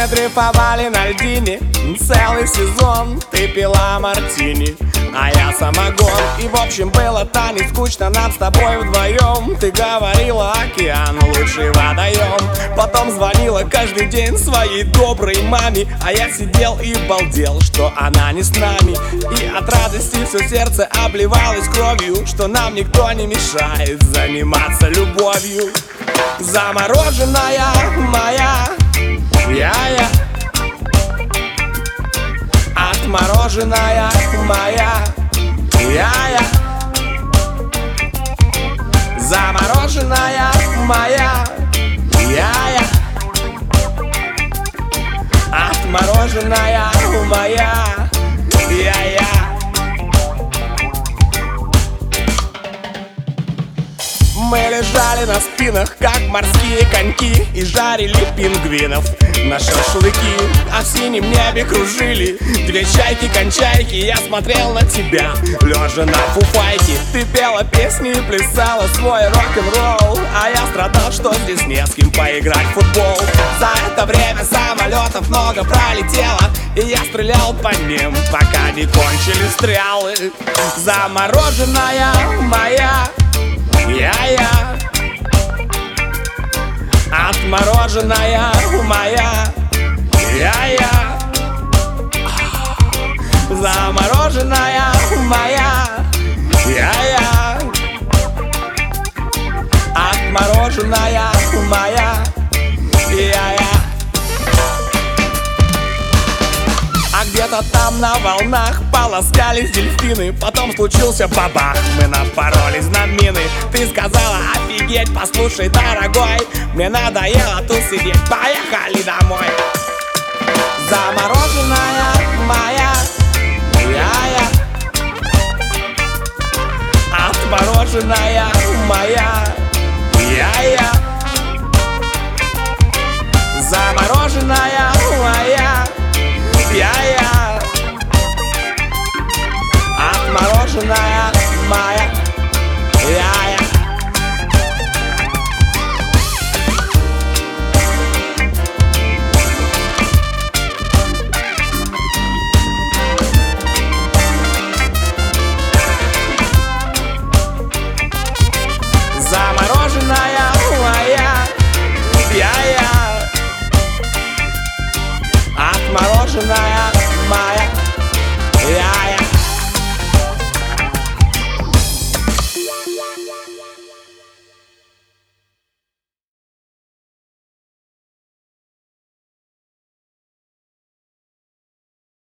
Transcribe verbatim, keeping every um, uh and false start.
Мы дрейфовали на льдине целый сезон. Ты пила мартини, а я самогон. И в общем было-то не скучно нам с тобой вдвоем. Ты говорила, океан лучший водоем. Потом звонила каждый день своей доброй маме, а я сидел и балдел, что она не с нами. И от радости все сердце обливалось кровью, что нам никто не мешает заниматься любовью. Замороженная моя, я-я, отмороженная моя, я-я, замороженная моя, я-я, отмороженная моя, я-я. Мы лежали на спинах, как морские коньки, и жарили пингвинов на шашлыки. А в синем небе кружили две чайки-кончайки. Я смотрел на тебя, лежа на фуфайке. Ты пела песни и плясала свой рок-н-ролл, а я страдал, что здесь не с кем поиграть в футбол. За это время самолетов много пролетело, и я стрелял по ним, пока не кончились стрелы. Замороженная моя, я-я, отмороженная моя, я-я, замороженная моя, я-я, отмороженная моя, я-я. А где-то там на волнах полоскались дельфины. Потом случился бабах, мы напоролись на мины. Ты сказала, офигеть, послушай, дорогой, мне надоело тут сидеть, поехали домой. Замороженная моя, я-я, отмороженная моя, я-я,